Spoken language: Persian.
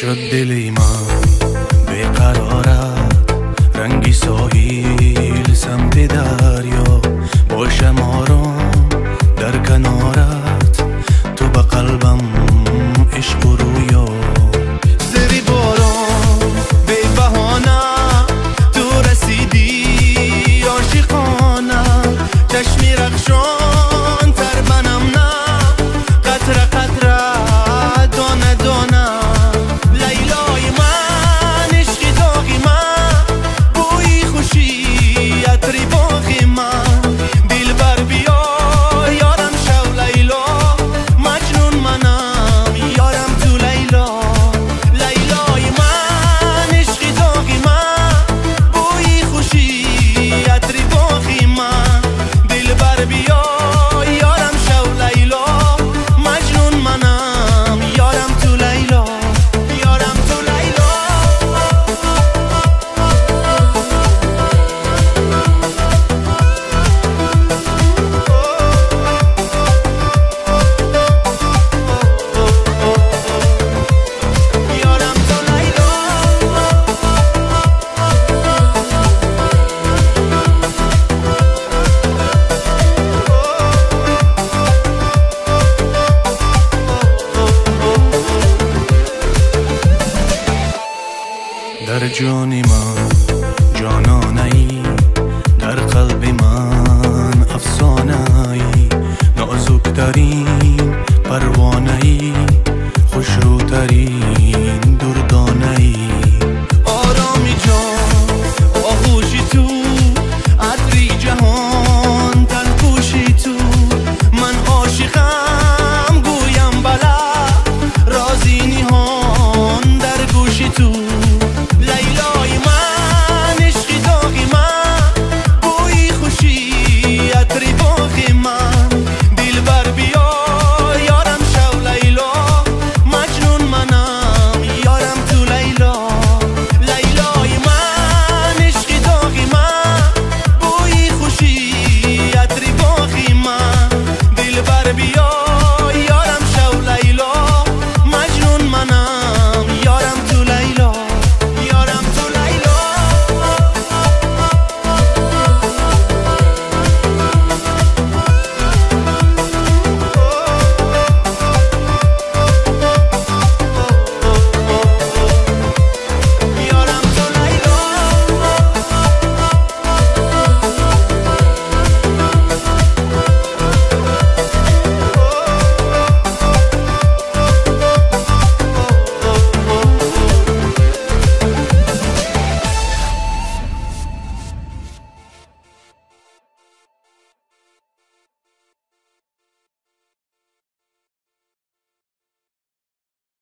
شد دلی من بیقرارت، رنگی ساحل سمت دریا، باشم آرام در کنارت، تو به قلبم عشق و رویا. زیر باران بی بهانه تو رسیدی عاشقانه، چشمی رخشان تر منم نه، قطره قطره دانه دانه. لیلای من عشقی داغی من، بوی خوشی عطری باغی من، دلبر بیا یارم شو لیلا، مجنون منم یارم تو لیلا. لیلای من عشقی داغی من، بوی خوشی عطری باغی من، دلبر بیا یارم شو لیلا، مجنون منم یارم تو لیلا، یارم تو لیلا. یارم تو لیلا. در جان من